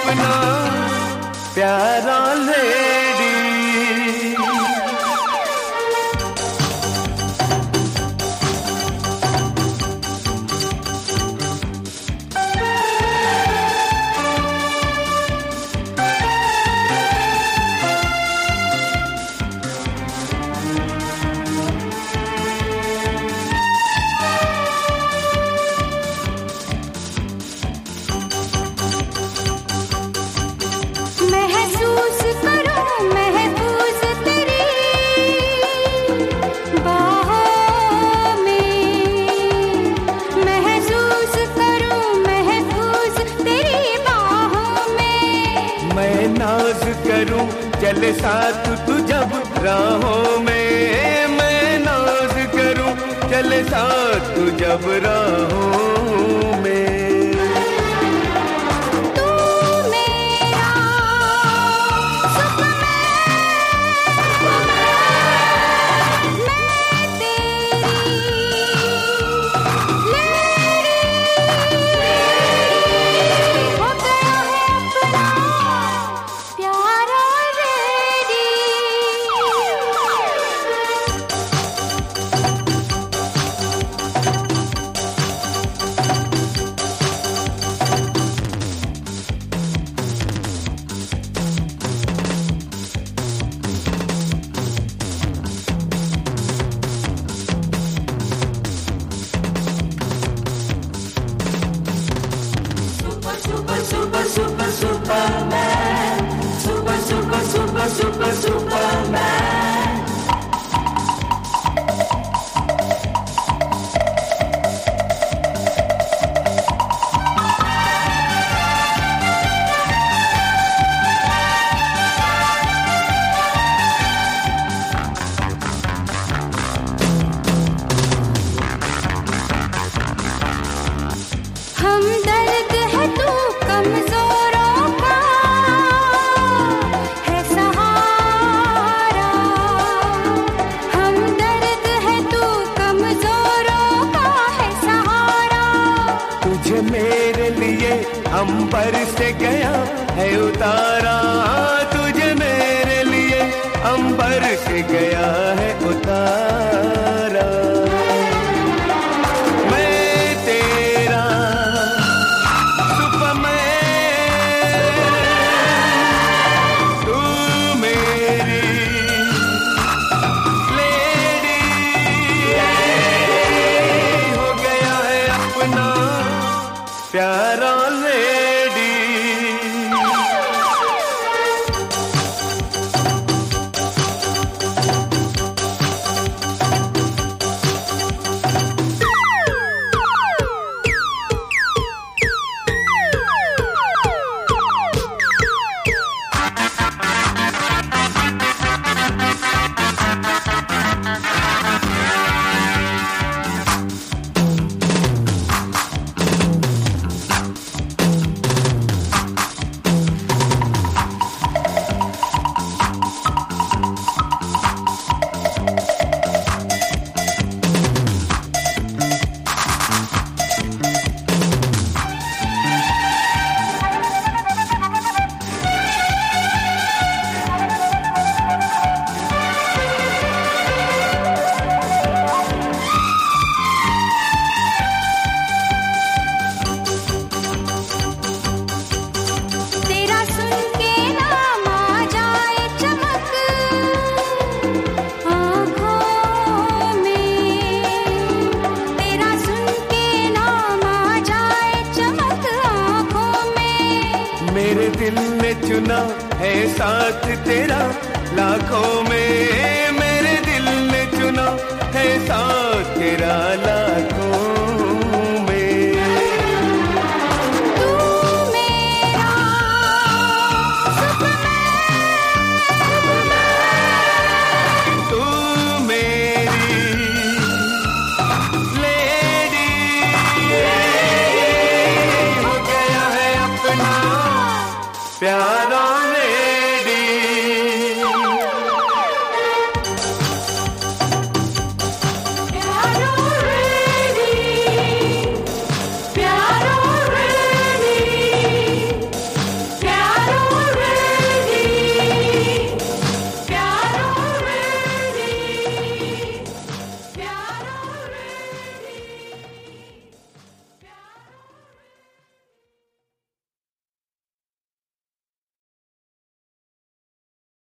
अपना प्यारा लेडी। नाज करूं चले साथ तू जब राहों में, मैं नाज करूं चले साथ तू जब राहों में। Superman, Superman. हम दर्द है तू कमजोरों का है सहारा, हम दर्द है तू कमजोरों का है सहारा। तुझे मेरे लिए अंबर से गया है उतारा, तुझे मेरे लिए अंबर से गया है उतारा। प्यारा लेडी मेरे दिल ने चुना है साथ तेरा लाखों में, मेरे दिल ने चुना है साथ तेरा लाखों में। तू मेरा सुपरमैन, तू मेरी लेडी, हो गया है अपना प्यार।